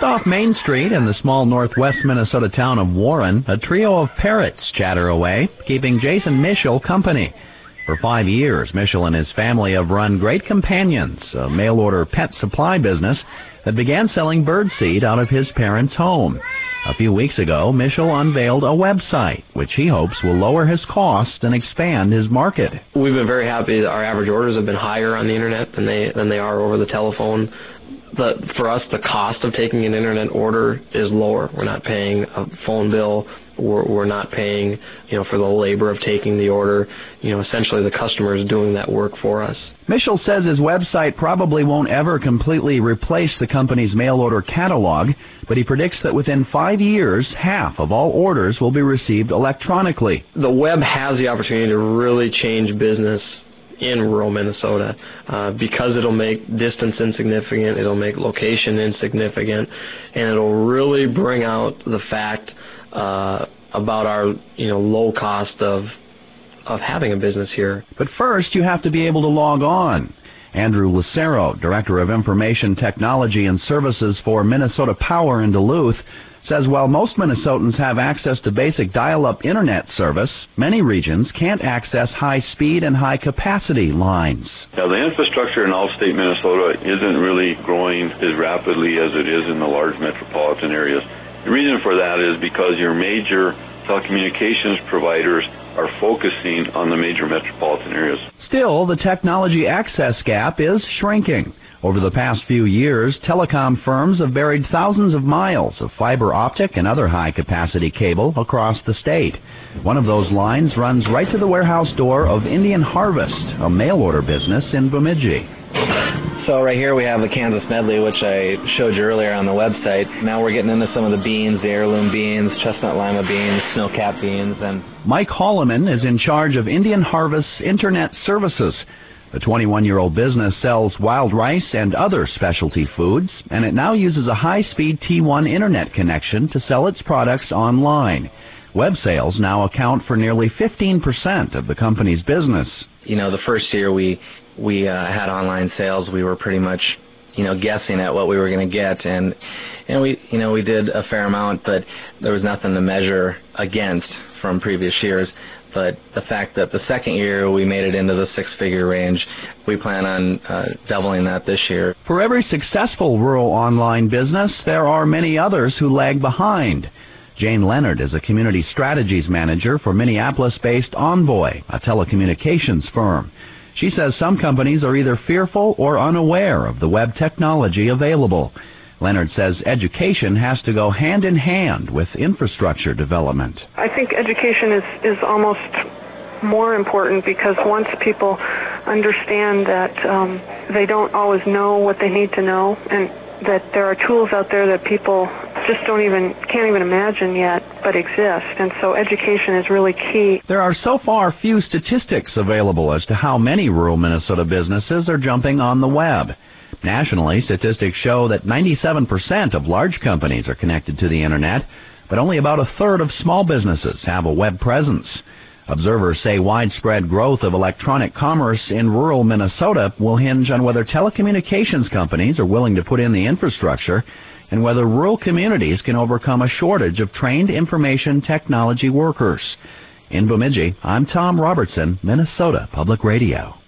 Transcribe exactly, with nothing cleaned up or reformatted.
off Main Street in the small northwest Minnesota town of Warren, a trio of parrots chatter away, keeping Jason Mischel company. For five years, Mischel and his family have run Great Companions, a mail-order pet supply business that began selling birdseed out of his parents' home. A few weeks ago, Mischel unveiled a website, which he hopes will lower his costs and expand his market. We've been very happy that our average orders have been higher on the internet than they than they are over the telephone. The, for us, the cost of taking an internet order is lower. We're not paying a phone bill. We're, we're not paying, you know, for the labor of taking the order. You know, essentially the customer is doing that work for us. Mischel says his website probably won't ever completely replace the company's mail-order catalog, but he predicts that within five years, half of all orders will be received electronically. The web has the opportunity to really change business in rural Minnesota uh, because it'll make distance insignificant, it'll make location insignificant, and it'll really bring out the fact uh, about our, you know, low cost of of having a business here. But first, you have to be able to log on. Andrew Lucero, Director of Information Technology and Services for Minnesota Power in Duluth, says while most Minnesotans have access to basic dial-up internet service, many regions can't access high-speed and high-capacity lines. Now, the infrastructure in all state Minnesota isn't really growing as rapidly as it is in the large metropolitan areas. The reason for that is because your major telecommunications providers are focusing on the major metropolitan areas. Still, the technology access gap is shrinking. Over the past few years, telecom firms have buried thousands of miles of fiber optic and other high-capacity cable across the state. One of those lines runs right to the warehouse door of Indian Harvest, a mail-order business in Bemidji. So right here we have the Kansas Medley, which I showed you earlier on the website. Now we're getting into some of the beans, the heirloom beans, chestnut lima beans, snow-cap beans, and Mike Holloman is in charge of Indian Harvest's Internet Services. The twenty-one-year-old business sells wild rice and other specialty foods, and it now uses a high-speed T one internet connection to sell its products online. Web sales now account for nearly fifteen percent of the company's business. You know, the first year we we uh, had online sales, we were pretty much, you know, guessing at what we were going to get, and and we, you know, we did a fair amount, but there was nothing to measure against from previous years. But the fact that the second year we made it into the six-figure range, we plan on uh, doubling that this year. For every successful rural online business, there are many others who lag behind. Jane Leonard is a community strategies manager for Minneapolis-based Envoy, a telecommunications firm. She says some companies are either fearful or unaware of the web technology available. Leonard says education has to go hand in hand with infrastructure development. I think education is, is almost more important because once people understand that um, they don't always know what they need to know, and that there are tools out there that people just don't even, can't even imagine yet, but exist. And so education is really key. There are so far few statistics available as to how many rural Minnesota businesses are jumping on the web. Nationally, statistics show that ninety-seven percent of large companies are connected to the internet, but only about a third of small businesses have a web presence. Observers say widespread growth of electronic commerce in rural Minnesota will hinge on whether telecommunications companies are willing to put in the infrastructure and whether rural communities can overcome a shortage of trained information technology workers. In Bemidji, I'm Tom Robertson, Minnesota Public Radio.